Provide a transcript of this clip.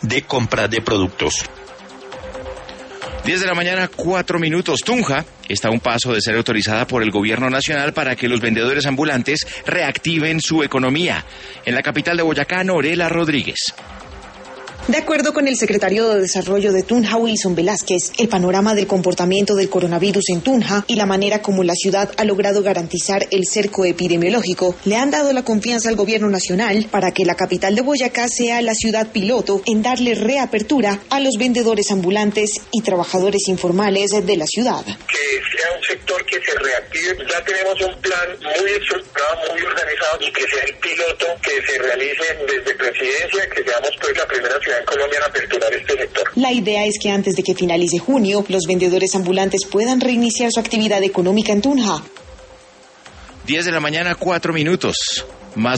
de compra de productos. 10 de la mañana, 4 minutos. Tunja está a un paso de ser autorizada por el gobierno nacional para que los vendedores ambulantes reactiven su economía. En la capital de Boyacá, Norela Rodríguez. De acuerdo con el secretario de Desarrollo de Tunja, Wilson Velázquez, el panorama del comportamiento del coronavirus en Tunja y la manera como la ciudad ha logrado garantizar el cerco epidemiológico le han dado la confianza al gobierno nacional para que la capital de Boyacá sea la ciudad piloto en darle reapertura a los vendedores ambulantes y trabajadores informales de la ciudad. Que sea un sector que se reactive. Ya tenemos un plan muy estructurado, muy organizado y que sea el piloto que se realice desde presidencia, que seamos pues la primera ciudad en Colombia en aperturar este sector. La idea es que antes de que finalice junio, los vendedores ambulantes puedan reiniciar su actividad económica en Tunja. 10 de la mañana, 4 minutos.